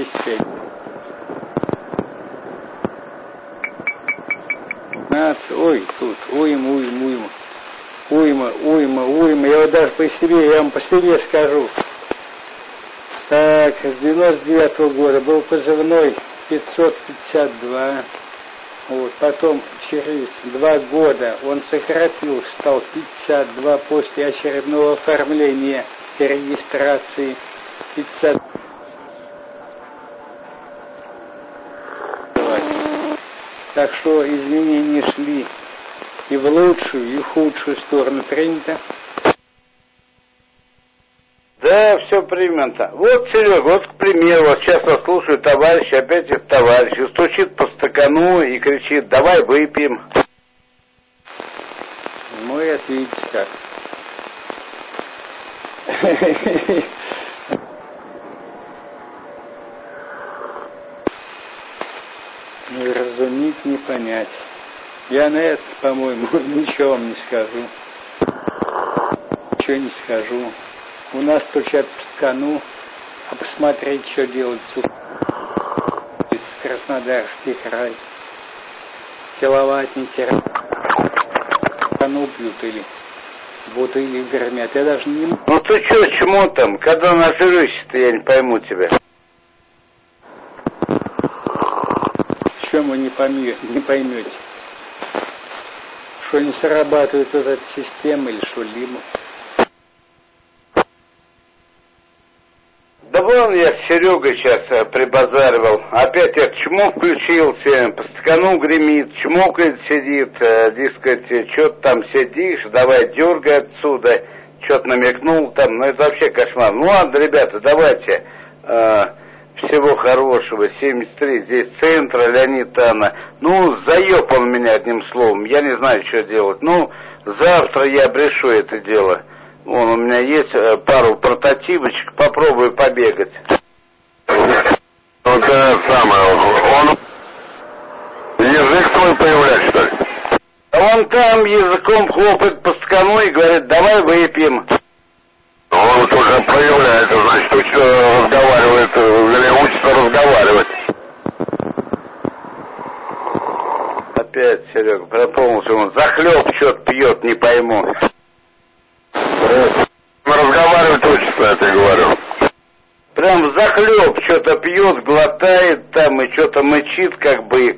205. Ой, тут уйма. Я вот даже я вам по себе скажу. Так, с 99-го года был позывной 552. Вот, потом через 2 года он сократил, стал 52 после очередного оформления и регистрации 50. Так что изменения шли и в лучшую, и в худшую сторону. Принято? Да, все принято. Вот, Серега, вот, к примеру, вот сейчас я слушаю товарища, опять это товарищ, стучит по стакану и кричит: давай выпьем. Мой ответ как? Не разуметь, не понять. Я на это, по-моему, ничего вам не скажу. Ничего не скажу. У нас стучат по стакану, а посмотреть, что делать Краснодарский край. Киловаттники стакану пьют или бутыли громят. Я даже не... Ну ты что, чему там? Когда нажируешься-то, я не пойму тебя. Чем вы не поймете? Что не срабатывает эта система или что-либо? Да вон я с Серегой сейчас прибазаривал. Опять я чмо включился, по стакану гремит, чмокает, сидит, дескать, что-то там сидишь, давай дергай отсюда, что-то намекнул там, ну это вообще кошмар. Ну ладно, ребята, давайте, всего хорошего, 73, здесь центр, Леонид Анна. Ну, заеб он меня одним словом, я не знаю, что делать. Ну, завтра я брешу это дело. Вон, у меня есть пару прототипочек, попробую побегать. Вот это самое, он язык свой появляет, что ли? А он там языком хлопает по стакану и говорит: давай выпьем. Он только появляется, значит, разговаривает, или учится разговаривать. Опять, Серега, пропомнился, он захлеб что-то пьет, не пойму. Разговаривать учится, я тебе говорю. Прям захлеб что-то пьет, глотает там и что-то мычит, как бык.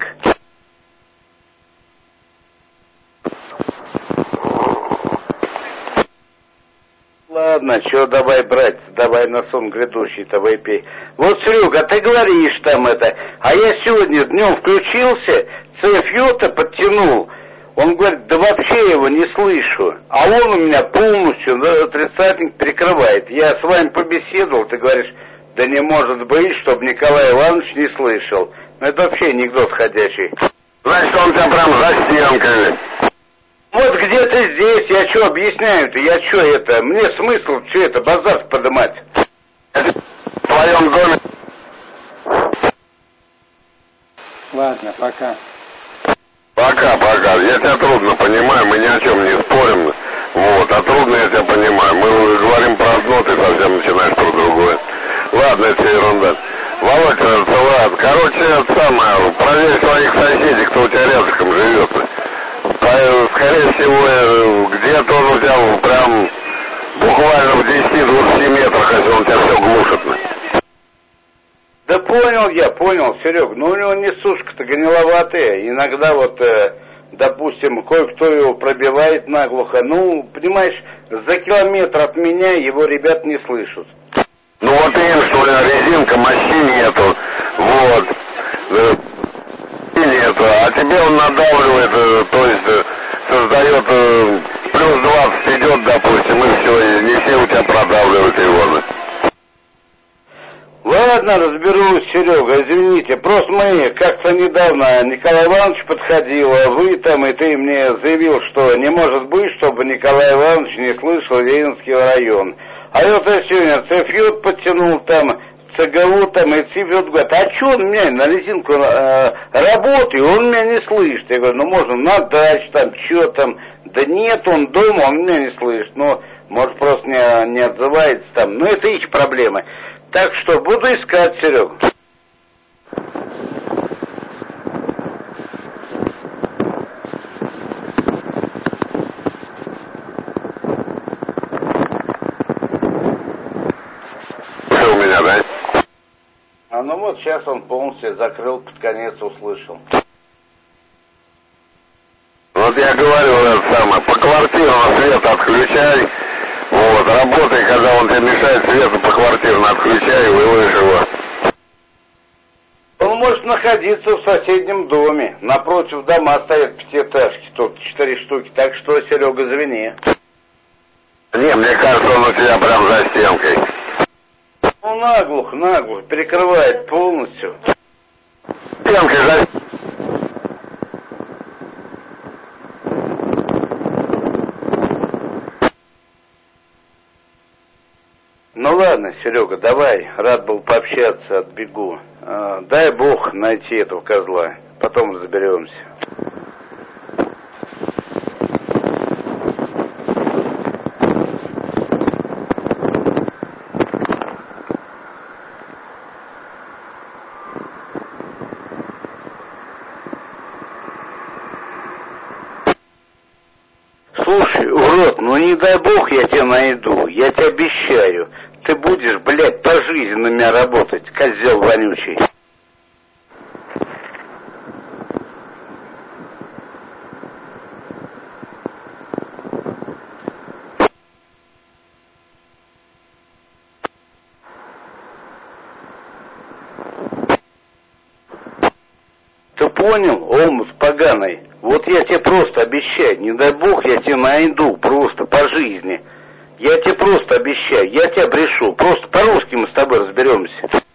Ладно, что давай брать, давай на сон грядущий-то выпей. Вот, Серега, ты говоришь там это, а я сегодня днем включился, ЦФЮ-то подтянул. Он говорит: да вообще его не слышу. А он у меня полностью отрицательник перекрывает. Я с вами побеседовал, ты говоришь: да не может быть, чтобы Николай Иванович не слышал. Ну это вообще анекдот ходячий. Значит, он тебя прям за стенками. Вот где ты здесь, я что объясняю-то, я что это, мне смысл, что это, базар поднимать? В твоем доме. Ладно, пока. Пока. Я тебя трудно понимаю, мы ни о чем не спорим. Вот, а трудно я тебя понимаю. Мы говорим про одно, ты совсем начинаешь про другое. Ладно, это ерунда. Володя, ладно. Короче, это самое, проверь своих соседей, кто у тебя рядышком живет. Скорее всего, где-то он у тебя прям буквально в 10-20 метрах, если он тебя все глушит. Да понял, Серег, но у него несушка-то гниловатая. Иногда вот, допустим, кое-кто его пробивает наглухо. Ну, понимаешь, за километр от меня его ребят не слышат. Ну вот видишь, что резинка, мощи нету, вот, нету, а тебе он надавливает, то есть создает, плюс 20 идет, допустим, и все, не все у тебя продавливают его. Ладно, разберусь, Серега, извините. Просто мы как-то недавно, Николай Иванович подходил, а вы там, и ты мне заявил, что не может быть, чтобы Николай Иванович не слышал Ленинский район. А вот я сегодня ЦФЮ подтянул там, ЦГУ там, и ЦФЮ говорит: а что он меня на резинку работает, он меня не слышит. Я говорю: ну можно на даче там, что там. Да нет, он дома, он меня не слышит. Ну, может, просто не отзывается там. Ну, это их проблемы. Так что буду искать, Серега. ну вот сейчас он полностью закрыл, под конец услышал. Вот я говорю, это самое, по квартирам свет отключай, вот, работай, когда он тебе мешает свету, по квартирам отключай, выводишь его. Он может находиться в соседнем доме, напротив дома стоят пятиэтажки, тут 4 штуки, так что, Серега, извини. Не, мне кажется, он у тебя прям за стенкой. Ну, наглухо, перекрывает полностью. Стенкой за... Ну ладно, Серега, давай, рад был пообщаться, отбегу. Дай бог найти этого козла, потом разберемся. Слушай, урод, ну не дай бог я тебя найду, я тебе обещаю. Ты будешь, блядь, пожизненно на меня работать, козел вонючий. Ты понял, Омус поганый? Вот я тебе просто обещаю, не дай бог я тебя найду просто по жизни. Я тебе просто обещаю, я тебя брешу, просто по-русски мы с тобой разберемся.